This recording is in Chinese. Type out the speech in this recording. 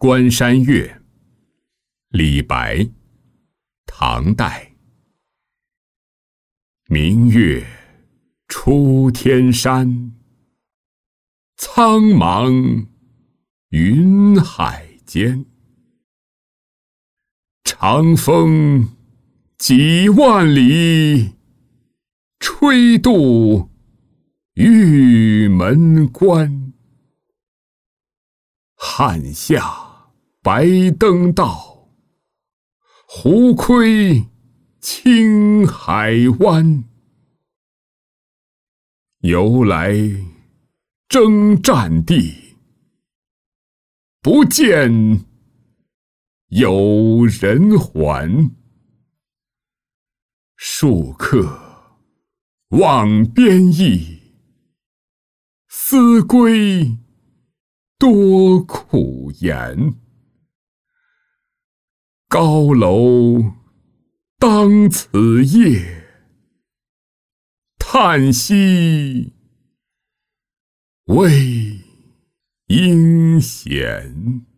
关山月，李白，唐代。明月出天山，苍茫云海间。长风几万里，吹度玉门关。汉下白登道，胡窥青海湾。由来征战地，不见有人还。戍客望边邑，思归多苦颜。高楼当此夜，叹息为应闲。